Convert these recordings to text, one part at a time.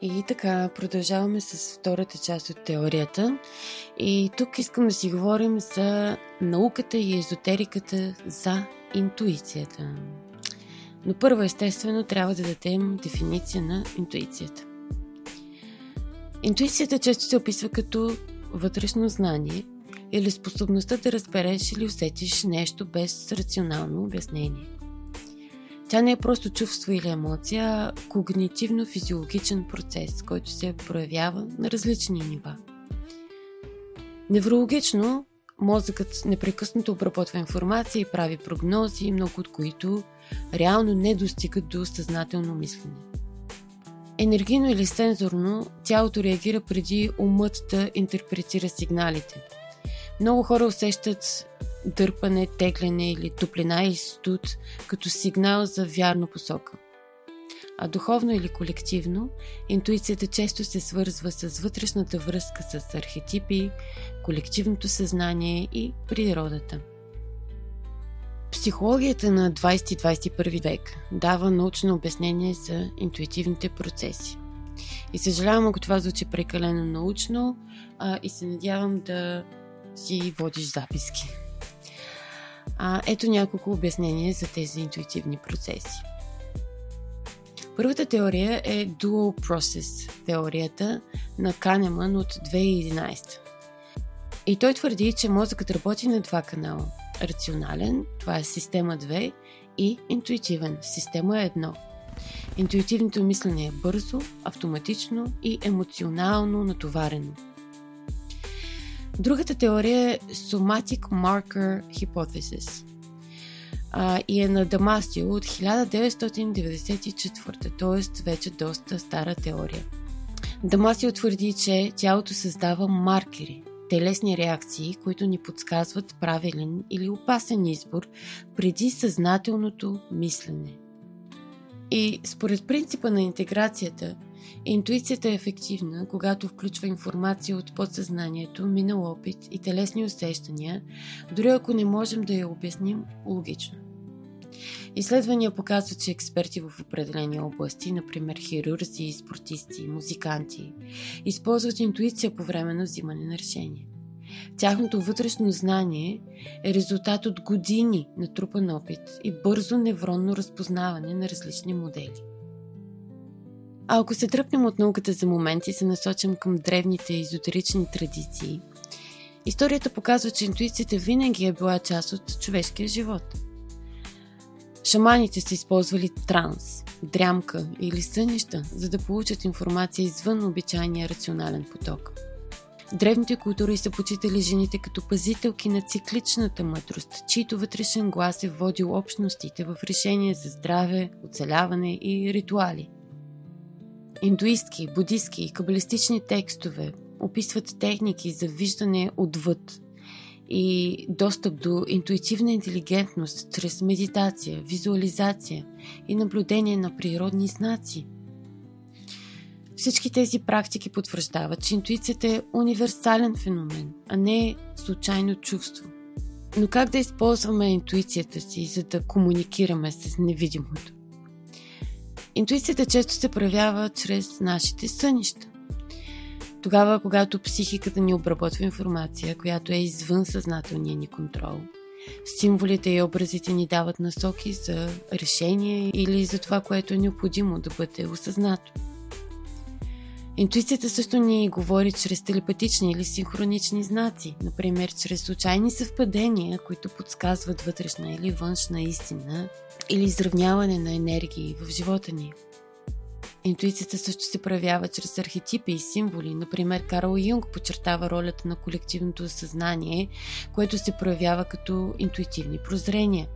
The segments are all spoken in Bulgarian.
И така, продължаваме с втората част от теорията. И тук искам да си говорим за науката и езотериката за интуицията. Но първо, естествено, трябва да дадем дефиниция на интуицията. Интуицията често се описва като вътрешно знание или способността да разбереш или усетиш нещо без рационално обяснение. Тя не е просто чувство или емоция, а когнитивно-физиологичен процес, който се проявява на различни нива. Неврологично, мозъкът непрекъснато обработва информация и прави прогнози, много от които реално не достигат до съзнателно мислене. Енергийно или сензорно, тялото реагира преди умът да интерпретира сигналите. Много хора усещат дърпане, тегляне или топлина и студ като сигнал за вярна посока. А духовно или колективно, интуицията често се свързва с вътрешната връзка с архетипи, колективното съзнание и природата. Психологията на 20-21 век дава научно обяснение за интуитивните процеси. И съжалявам, ако това звучи прекалено научно, и се надявам да си водиш записки. Ето няколко обяснения за тези интуитивни процеси. Първата теория е Dual Process, теорията на Канеман от 2011. И той твърди, че мозъкът работи на два канала. Рационален, това е система 2, и интуитивен, система 1. Интуитивното мислене е бързо, автоматично и емоционално натоварено. Другата теория е Somatic Marker Hypothesis и е на Дамасио от 1994, т.е. вече доста стара теория. Дамасио твърди, че тялото създава маркери, телесни реакции, които ни подсказват правилен или опасен избор преди съзнателното мислене. И според принципа на интеграцията, интуицията е ефективна, когато включва информация от подсъзнанието, минал опит и телесни усещания, дори ако не можем да я обясним логично. Изследвания показват, че експерти в определени области, например хирурзи, спортисти, музиканти, използват интуиция по време на взимане на решения. Тяхното вътрешно знание е резултат от години натрупан опит и бързо невронно разпознаване на различни модели. А ако се тръпнем от науката за момент и се насочим към древните езотерични традиции, историята показва, че интуицията винаги е била част от човешкия живот. Шаманите са използвали транс, дрямка или сънища, за да получат информация извън обичайния рационален поток. Древните култури са почитали жените като пазителки на цикличната мъдрост, чийто вътрешен глас е водил общностите в решения за здраве, оцеляване и ритуали. Индуистки, будистки и кабалистични текстове описват техники за виждане отвъд и достъп до интуитивна интелигентност чрез медитация, визуализация и наблюдение на природни знаци. Всички тези практики потвърждават, че интуицията е универсален феномен, а не случайно чувство. Но как да използваме интуицията си, за да комуникираме с невидимото? Интуицията често се проявява чрез нашите сънища. Тогава, когато психиката ни обработва информация, която е извън съзнателния ни контрол, символите и образите ни дават насоки за решение или за това, което е необходимо да бъде осъзнато. Интуицията също ни говори чрез телепатични или синхронични знаци, например чрез случайни съвпадения, които подсказват вътрешна или външна истина или изравняване на енергии в живота ни. Интуицията също се проявява чрез архетипи и символи. Например, Карл Юнг подчертава ролята на колективното съзнание, което се проявява като интуитивни прозрения.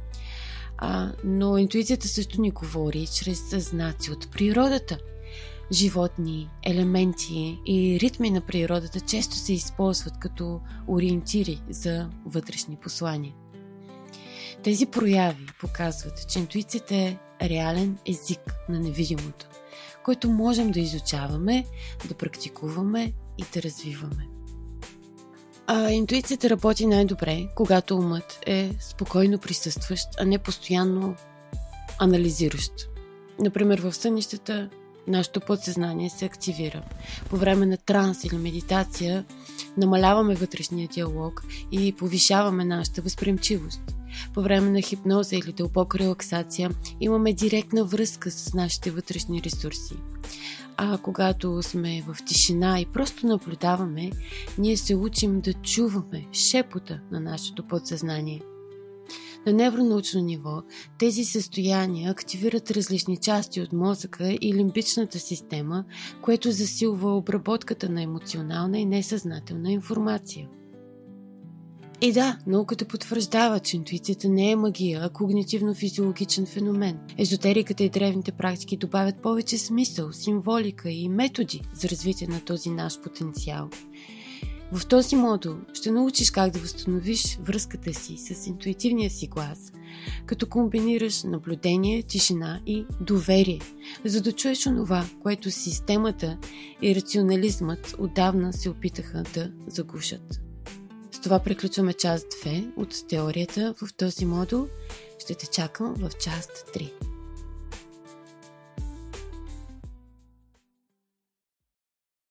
Но интуицията също ни говори чрез знаци от природата. Животни, елементи и ритми на природата често се използват като ориентири за вътрешни послания. Тези прояви показват, че интуицията е реален език на невидимото, който можем да изучаваме, да практикуваме и да развиваме. Интуицията работи най-добре, когато умът е спокойно присъстващ, а не постоянно анализиращ. Например, в сънищата нашето подсъзнание се активира. По време на транс или медитация намаляваме вътрешния диалог и повишаваме нашата възприемчивост. По време на хипноза или дълбока релаксация имаме директна връзка с нашите вътрешни ресурси. А когато сме в тишина и просто наблюдаваме, ние се учим да чуваме шепота на нашето подсъзнание. На невронаучно ниво тези състояния активират различни части от мозъка и лимбичната система, което засилва обработката на емоционална и несъзнателна информация. И да, науката потвърждава, че интуицията не е магия, а когнитивно-физиологичен феномен. Езотериката и древните практики добавят повече смисъл, символика и методи за развитие на този наш потенциал. В този модул ще научиш как да възстановиш връзката си с интуитивния си глас, като комбинираш наблюдение, тишина и доверие, за да чуеш онова, което системата и рационализмът отдавна се опитаха да заглушат. С това приключваме част 2 от теорията в този модул. Ще те чакам в част 3.